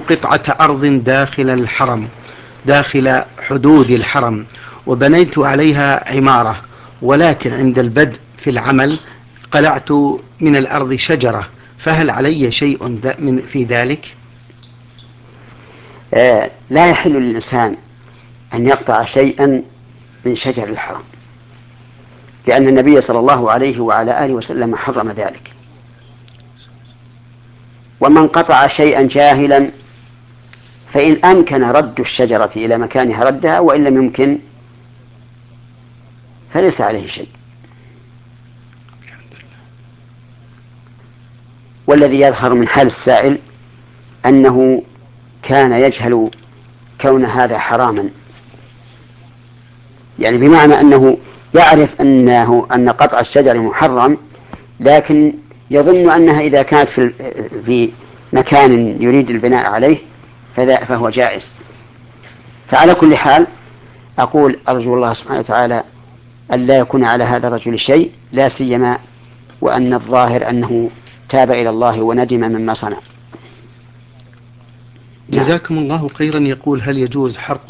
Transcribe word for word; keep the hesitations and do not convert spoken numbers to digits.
قطعة أرض داخل الحرم، داخل حدود الحرم، وبنيت عليها عمارة، ولكن عند البدء في العمل قلعت من الأرض شجرة، فهل علي شيء في ذلك؟ آه لا يحل للإنسان أن يقطع شيئا من شجر الحرم، لأن النبي صلى الله عليه وعلى آله وسلم حرم ذلك. ومن قطع شيئا جاهلا فإن أمكن رد الشجرة إلى مكانها ردها، وإن لم يمكن فليس عليه شيء. والذي يظهر من حال السائل أنه كان يجهل كون هذا حراما، يعني بمعنى أنه يعرف أنه أن قطع الشجر محرم، لكن يظن أنها إذا كانت في في مكان يريد البناء عليه فهو جائز. فعلى كل حال أقول أرجو الله سبحانه وتعالى أن لا يكون على هذا الرجل شيء، لا سيما وأن الظاهر أنه تاب إلى الله وندم مما صنع. جزاكم الله خيرا. يقول: هل يجوز حرق